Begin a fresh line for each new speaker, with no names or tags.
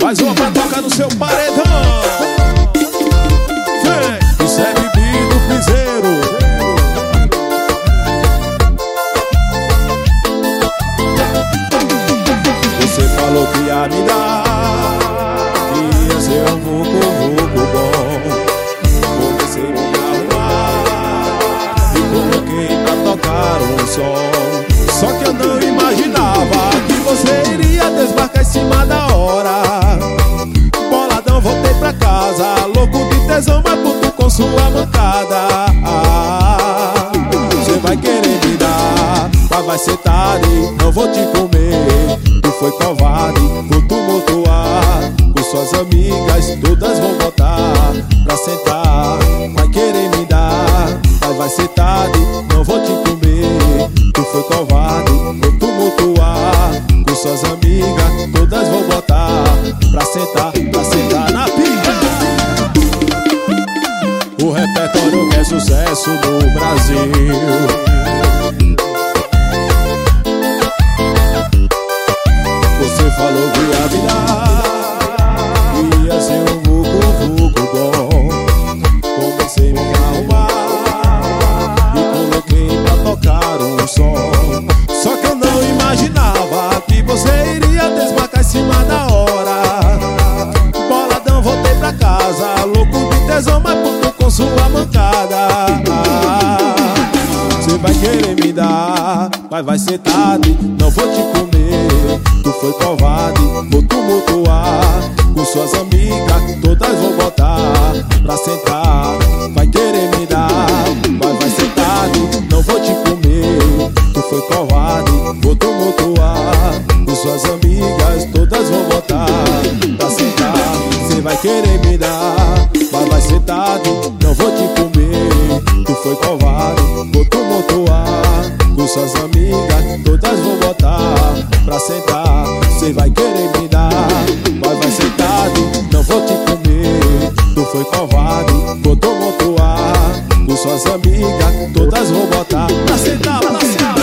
Faz uma pra tocar no seu paredão. Vem, isso é Bibi do Piseiro. Você falou que ia me dar, que ia ser um vucu bom. Comecei a me arrumar e coloquei pra tocar um som. Só que eu não imaginava que você iria desmarcar em cima da hora. Boladão, voltei pra casa, louco de tesão, mas puto com sua mancada. Você vai querer me dar, mas vai ser tarde, não vou te comer. Tu foi covarde, vou tumultuar com suas amigas, todas vão botar pra sentar. Vai querer me dar, mas vai ser tarde, não vou te comer. Tu foi covarde, vou tumultuar com suas amigas, todas vão botar pra sentar na pilha. O repertório que é sucesso no Brasil. Você falou que ia me dar, ia ser um vucu bom. Comecei a me arrumar e coloquei pra tocar um som. Só que eu não imaginava que você iria desmarcar em cima da hora. Boladão, voltei pra casa, louco de tesão, mas puto com sua mancada. Você vai querer me dar, mas vai ser tarde, não vou te comer. Tu foi covarde, vou tumultuar com suas amigas, todas vão botar pra sentar. Vai querer me dar, mas vai ser tarde, não vou te comer. Tu foi covarde, vou tumultuar com suas amigas, todas vão botar pra sentar. Você vai querer me dar, mas vai ser tarde, não vou te comer. Tu foi covarde, vou tumultuar com suas amigas, todas vão botar pra sentar. Você vai querer me dar, mas vai ser tarde, não vou te comer. Tu foi covarde, vou tumultuar com suas amigas, todas vão botar pra sentar, pra sentar.